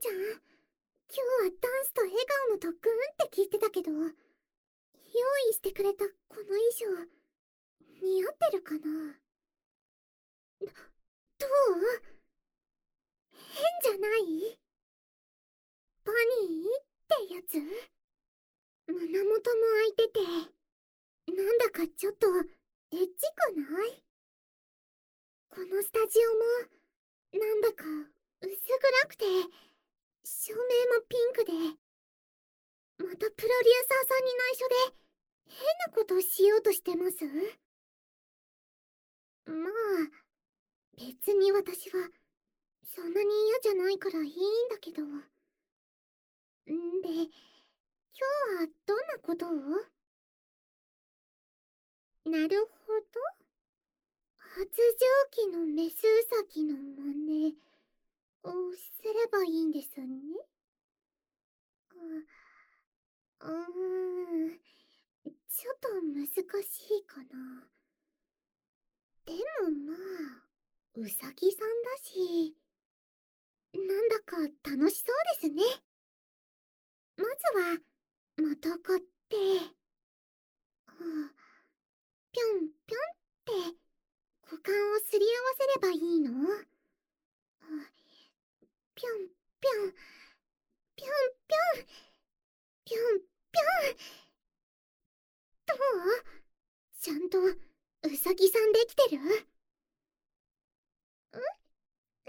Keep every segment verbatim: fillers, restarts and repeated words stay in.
ちゃん、今日はダンスと笑顔の特訓って聞いてたけど、用意してくれたこの衣装、似合ってるかな？ど、どう？変じゃない？バニーってやつ？胸元も開いてて、なんだかちょっとエッチくない？このスタジオも、なんだか薄暗くて、照明もピンクで、またプロデューサーさんに内緒で変なことをしようとしてます？まあ、別に私はそんなに嫌じゃないからいいんだけど。んで、今日はどんなことを？なるほど。発情期のメスウサギの真似をすればいいんですね。あ、うーん、ちょっと難しいかな。でもまあ、ウサギさんだし、なんだか楽しそうですね。まずは、またがって、はあ、ぴょんぴょんって股間をすり合わせればいいの？はあ、ぴょんぴょん、ぴょんぴょん、ぴょんぴょん。どう？ちゃんとウサギさんできてる？ん？うん、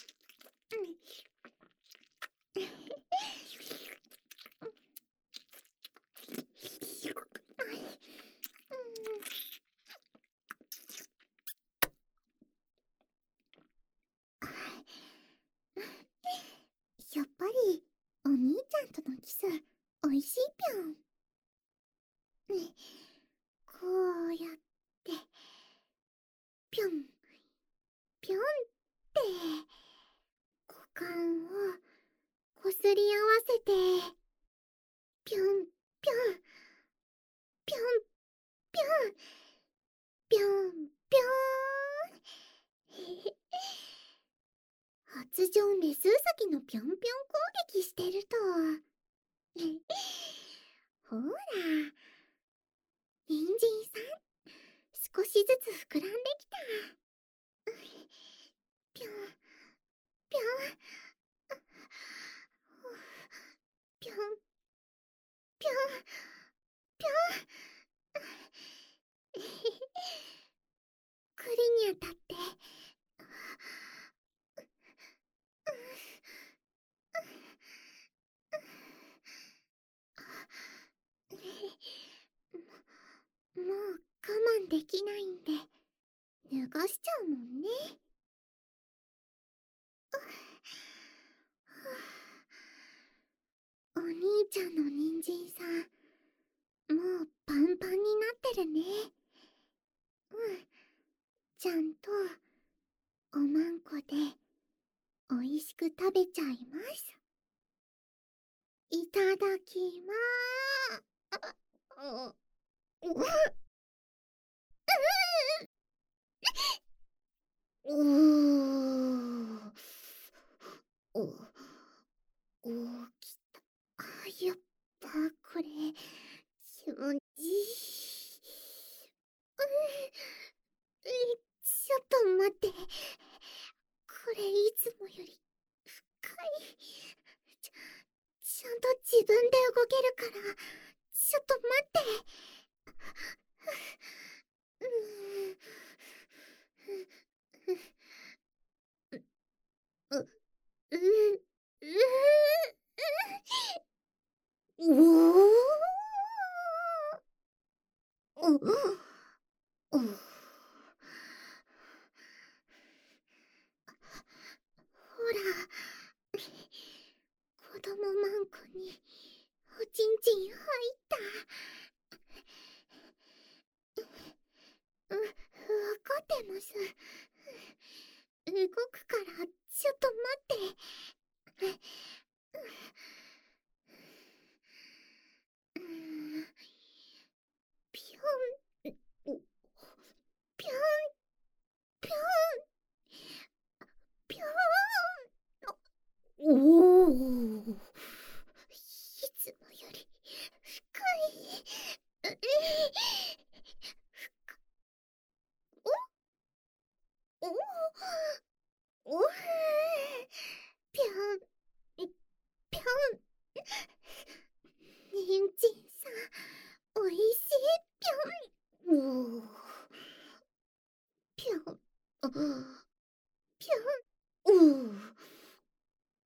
やっぱりお兄ちゃんとのキスおいしいぴょん。こうやってぴょんぴょんって股間をこすり合わせてぴょんぴょんぴょんぴょんぴょんぴょん。発情メスウサギのぴょんぴょん攻撃してると。ほら、人参さん、少しずつ膨らんできた。ぴょんぴょんぴょんぴょんぴょん。栗に当たっても、もう我慢できないんで脱がしちゃうもんね。お兄ちゃんの人参さん、もうパンパンになってるね。うん、ちゃんとおまんこでおいしく食べちゃいます。いただきまーす。ううううお、おきた。あ、やっぱこれ気持ちいい。うん、え、ちょっと待って。これいつもより深い。ちゃ、ちゃんと自分で動けるから、ちょっと待って。うう、う、う、う、う、おお、お、ほら、子供マンコにおちんちん入った。う、わかってます。動くからちょっと待って。うん、ぴょん、お、ぴょんぴょんぴょん。おお。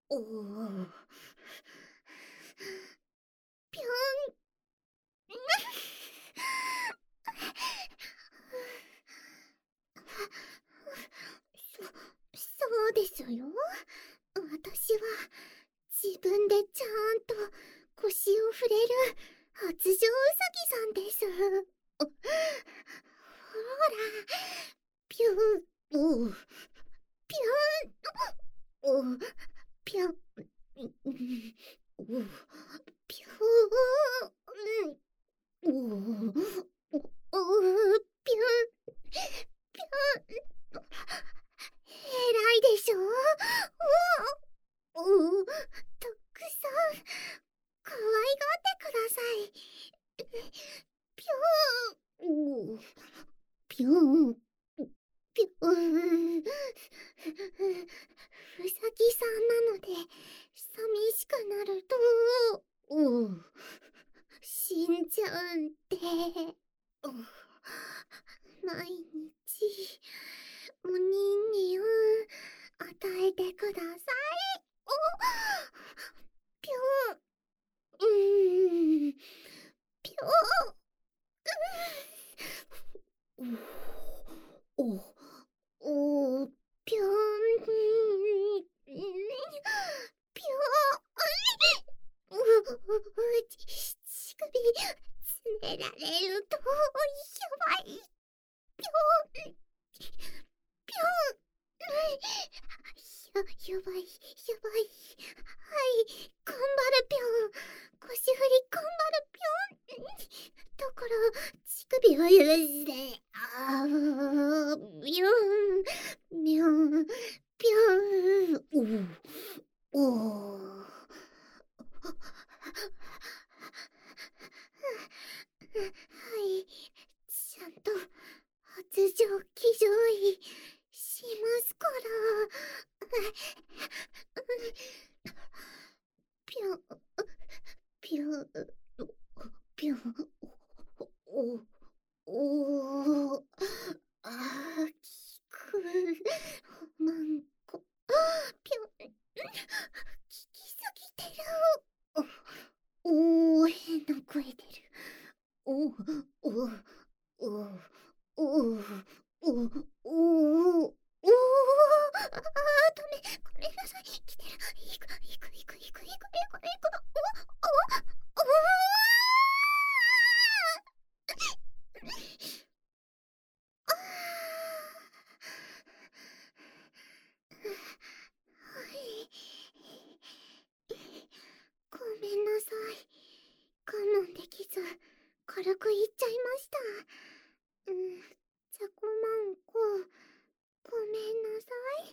おお。ぴょん。そ、そうですよ。私は自分でちゃんと腰を振れる発情うさぎさんです。ほら、ぴょん、おう、ぴょん、おう、ぴょん、おう、ぴょん、おう、おう、ぴょん、ぴょん、偉いでしょ。おう、おう、たくさん可愛がってください。ぴょん、おう、ぴょん、ぴょん。うさぎさんなので寂しくなると、おう、死んじゃうんで、おう、毎日お人形与えてください。お、ぴょん、うーん、ぴょん、お、お、お、ぴょん、ぴょん、う、う、ち、乳首、つねられると、やばい。ぴょん、ぴょん、や、やばい、やばい。はい、頑張るぴょん。腰振り頑張るぴょん。だから、乳首を許して、あー、ぴょん、ぴょん、ぴょん、おう、おう。はい、ちゃんと発情騎乗位しますから。ぴょん、ぴょん、ぴょん、お、お、お、あー、きく、まんこ、ぴょん、ききすぎてる。お、おー、変な声出る。お、お、お、お、お、お、お、お、あー、ダメ、ごめんなさい、来てる。いく、いく、いく、いく、いく、いく、いく、いく、お、お、お、あー、はい。ごめんなさい。我慢できず、軽く言っちゃいました。うん、じゃこまんこ、ごめんなさい。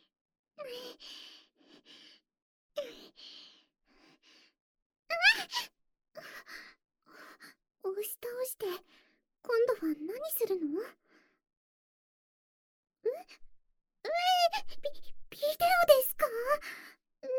押し倒して、今度は何するの？え、え、ビ、ビデオですか？うん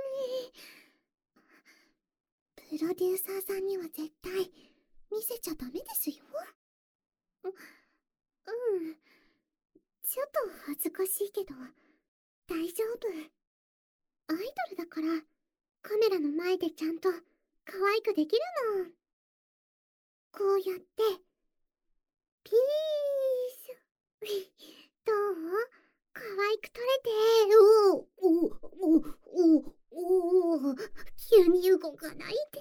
、プロデューサーさんには絶対見せちゃダメですよ。う、うん、ちょっと恥ずかしいけど大丈夫。アイドルだからカメラの前でちゃんと可愛くできるもん。こうやってピース。どう？可愛く撮れて。おおおおおお、急に動かないで。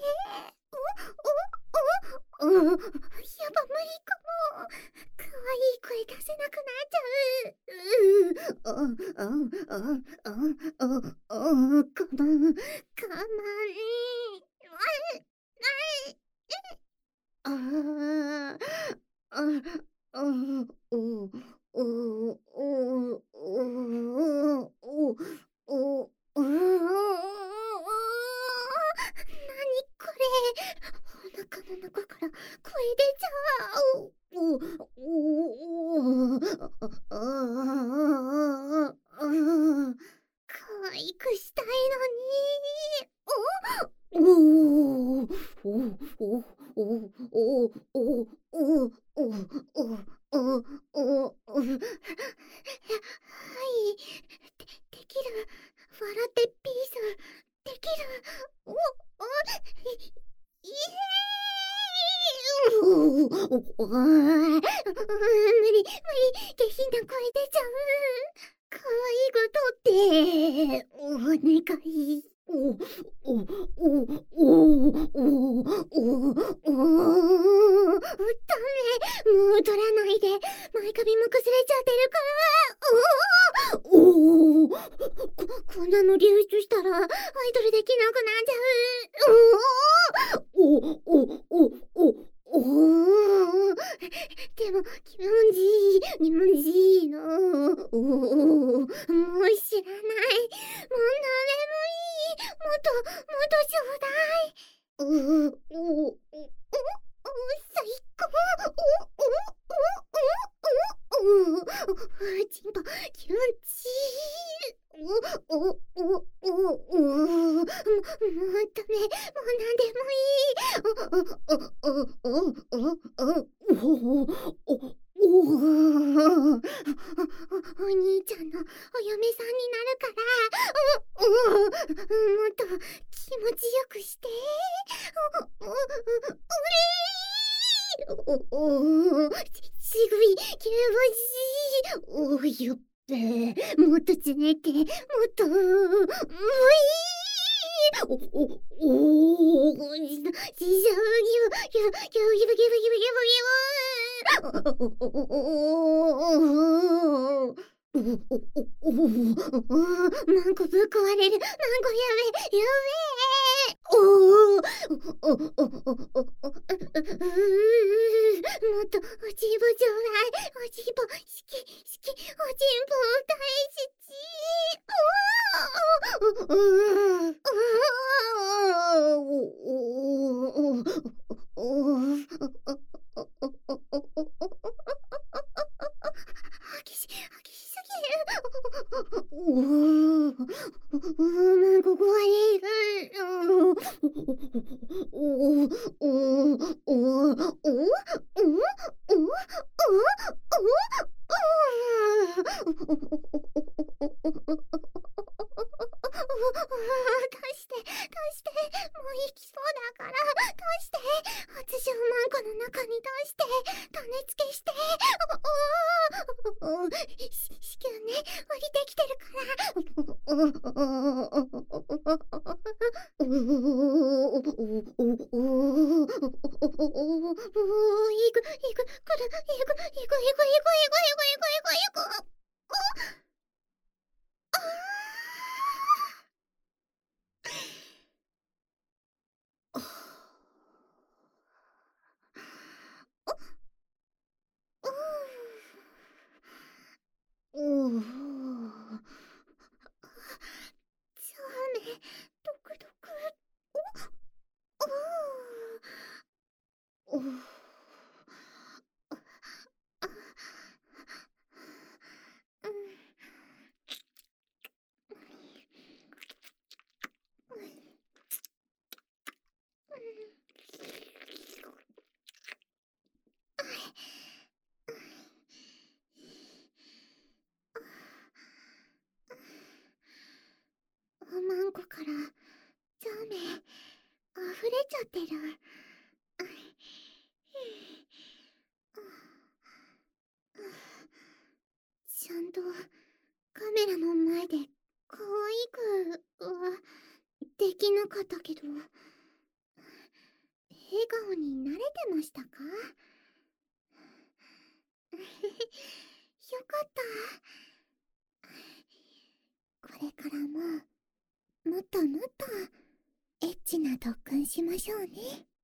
おおおお、やば、無理かも。可愛い声出せなくなっちゃう。うー、ああああああ、我慢、我慢。ああ、あ、あ、お、お、お、お、お、お、お、お、なにこれ。お腹の中から声出ちゃう。お、お、お、あ、あ、あ、可愛くしたいのに。おお、おお、おお、おお、おお、おお、おお、はい、で、できる。笑ってピースできる。お、お、い、いえーうーお、お、無理、無理、下品な声出ちゃう。可愛いことって、お願い。お、お、お、お、お、お、お、お、ダメ。もう取らないで。前髪も崩れちゃってるから。おお、お、こ、こんなの流出したらアイドルできなくなっちゃう。おお、お、お、お、お、お、でも気持ちいい、気持ちいいの。おお、もう知らない。もうダメもいい。もっと、もっとちょうだい。おお、お、お、お、最高。お、お、お、お、お、お、ちんぽ、気持ちいい。お、お、お、お、お、もう、もうダメ。もうなんでもいい。お、お、お、お、お、お、お、お、お、お兄ちゃんのお嫁さんになるから、お、お、もっと気持ちよくして。お、お、お、お、お、しぐい、気持ちいい。お、よっべ、もっとつねて、もっと、ういお、お、お、お、し、し、し、ぎゅ、ぎゅ、ぎゅ、ぎゅ、ぎゅ、ぎゅ、ぎゅ、ぎゅ、ぎゅ、ぎゅ、ぎゅ、お、お、お、マンコぶっ壊れる。マンコやべ、やべ。おお、お、お、お、お、お、もっと、おちんぽちょうだい。おちんぽ、好き、好き、おちんぽ大好き。おお、お、お、お、お、激し、激しすぎる。おお、なんか壊れる。おお、お、お、お、お、出して、出して、もう行きそうだから、出して、私をマンコの中に出して、種付けして、おお、お、し、子宮ね、降りてきてるから、お、お、お、お、お、お、お、お、お、お、お、いく、いく、くる、いく、いく、いく、いく、いく、いく、いく、いく、いく、おお、そうね、ドクドク、おお、おお、うん。マンコからザーメン溢れちゃってる。ちゃんとカメラの前で可愛くはできなかったけど、笑顔に慣れてましたか？よかった。これからももっともっとエッチな特訓しましょうね。